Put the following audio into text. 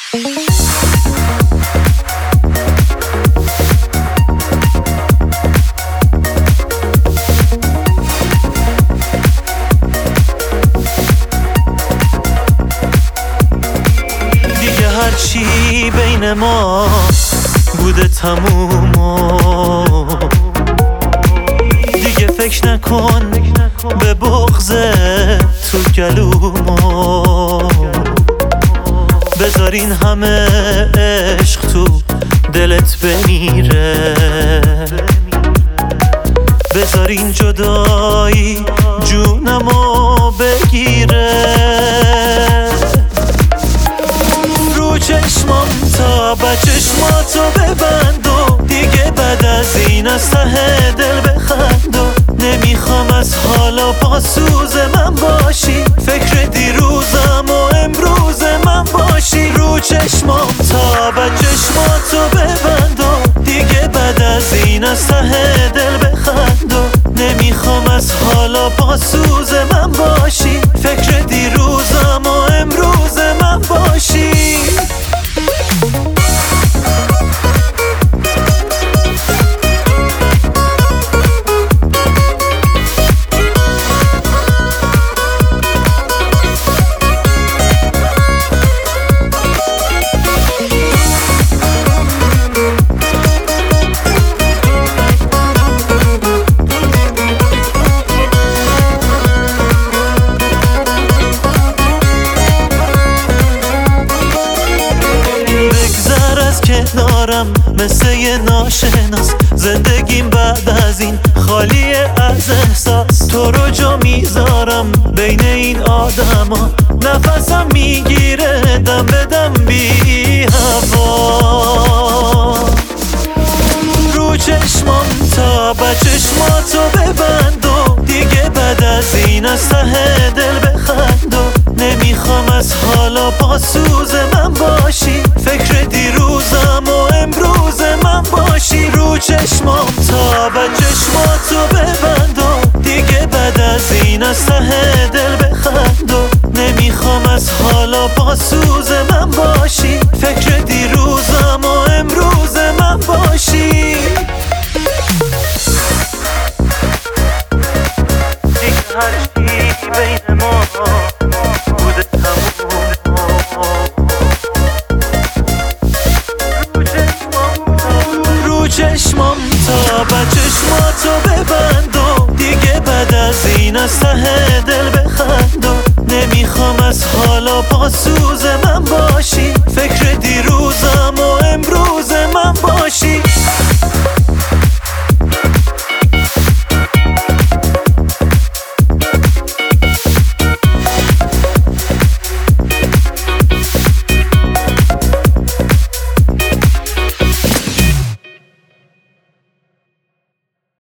دیگه هرچی بین ما بوده تموم، دیگه فکر نکن به بغض تو گلومو. بذار این همه عشق تو دلت بمیره، بذار این جدایی جونمو بگیره. رو چشمام تا چشماتو ببند و دیگه بعد از این از ته دل بخند و نمیخوام از حالا با سوز من باشی، فکر دیروزم و امروز من باشی. رو چشمام تا چشماتو ببند و دیگه بعد از این از ته دل بخند و نمیخوام از حالا با سوز من باشی، فکر دیروزم و امروز من باشی. کنارم مثل یه ناشناس، زندگیم بعد از این خالی از احساس. تو رو جا میذارم بین این آدما، نفسم میگیره دم به دم بی هوا. رو چشمام تا چشماتو ببند و دیگه بعد از این از ته دل بخند و نمیخوام از حالا با سوز من باشی، فکر دیروزم و امروز من باشی. رو چشمام تا چشماتو ببند و دیگه بعد از این از ته دل بخند و نمیخوام از حالا با سوز من باشی، فکر دیروزم و امروز من باشی. دیگه هرچی بین ما بوده چشمام تا چشماتو ببند و دیگه بعد از این از ته دل بخند و نمیخوام از حالا با سوز من باشی، فکر دیروزم